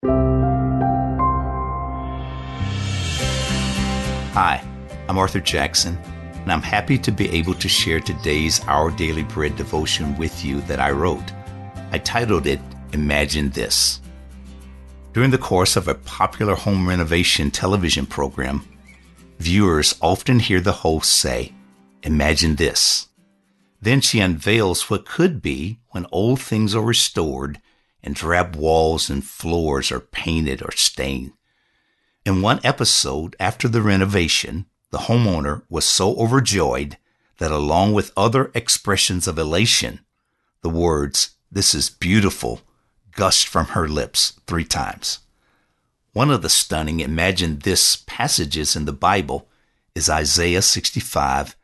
Hi, I'm Arthur Jackson, and I'm happy to be able to share today's Our Daily Bread devotion with you that I wrote. I titled it, Imagine This. During the course of a popular home renovation television program, viewers often hear the host say, Imagine this. Then she unveils what could be when old things are restored and drab walls and floors are painted or stained. In one episode after the renovation, the homeowner was so overjoyed that along with other expressions of elation, the words, "This is beautiful," gushed from her lips 3 times. One of the stunning Imagine This passages in the Bible is Isaiah 65,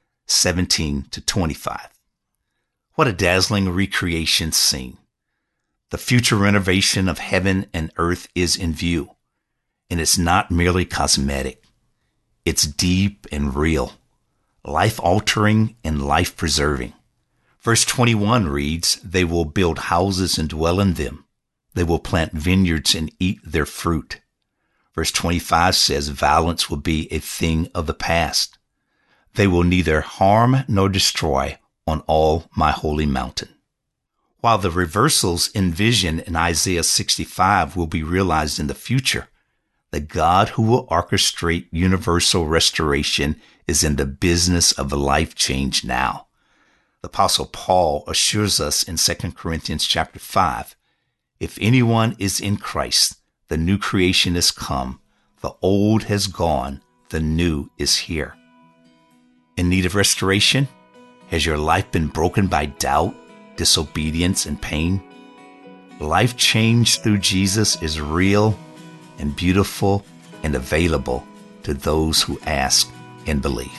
17-25. What a dazzling recreation scene. The future renovation of heaven and earth is in view. And it's not merely cosmetic. It's deep and real, life-altering and life-preserving. Verse 21 reads, "They will build houses and dwell in them. They will plant vineyards and eat their fruit." Verse 25 says violence will be a thing of the past. "They will neither harm nor destroy on all my holy mountain." While the reversals envisioned in Isaiah 65 will be realized in the future, the God who will orchestrate universal restoration is in the business of life change now. The Apostle Paul assures us in 2 Corinthians chapter 5, "If anyone is in Christ, the new creation is come. The old has gone. The new is here." In need of restoration? Has your life been broken by doubt, disobedience, and pain? Life change through Jesus is real and beautiful and available to those who ask and believe.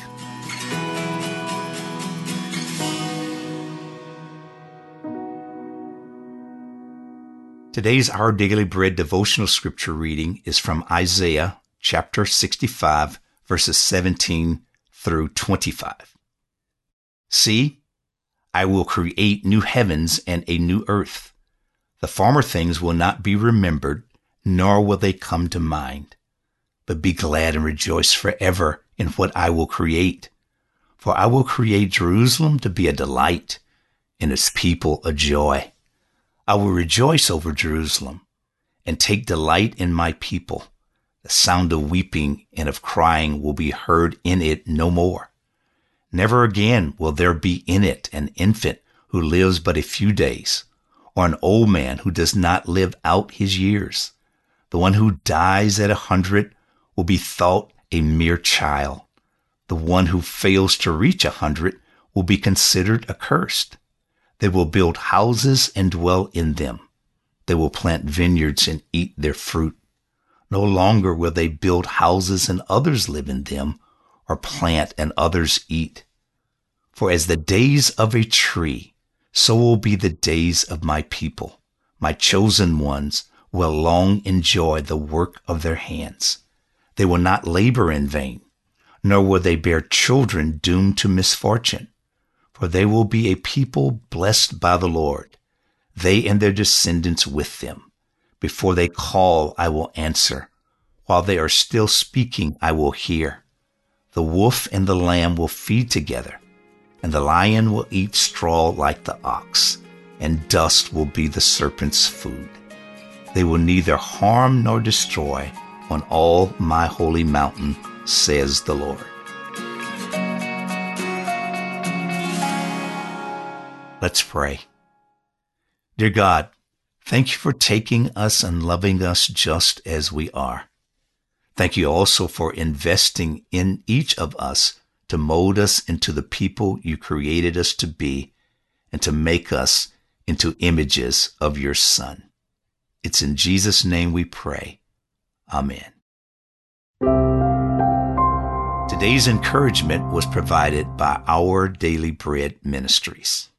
Today's Our Daily Bread devotional scripture reading is from Isaiah chapter 65, verses 17-25. "See, I will create new heavens and a new earth. The former things will not be remembered, nor will they come to mind. But be glad and rejoice forever in what I will create. For I will create Jerusalem to be a delight, and its people a joy. I will rejoice over Jerusalem, and take delight in my people. The sound of weeping and of crying will be heard in it no more. Never again will there be in it an infant who lives but a few days, or an old man who does not live out his years. The one who dies at 100 will be thought a mere child. The one who fails to reach 100 will be considered accursed. They will build houses and dwell in them. They will plant vineyards and eat their fruit. No longer will they build houses and others live in them, or plant and others eat. For as the days of a tree, so will be the days of my people. My chosen ones will long enjoy the work of their hands. They will not labor in vain, nor will they bear children doomed to misfortune. For they will be a people blessed by the Lord, they and their descendants with them. Before they call, I will answer. While they are still speaking, I will hear. The wolf and the lamb will feed together, and the lion will eat straw like the ox, and dust will be the serpent's food. They will neither harm nor destroy on all my holy mountain, says the Lord." Let's pray. Dear God, thank you for taking us and loving us just as we are. Thank you also for investing in each of us to mold us into the people you created us to be and to make us into images of your Son. It's in Jesus' name we pray. Amen. Today's encouragement was provided by Our Daily Bread Ministries.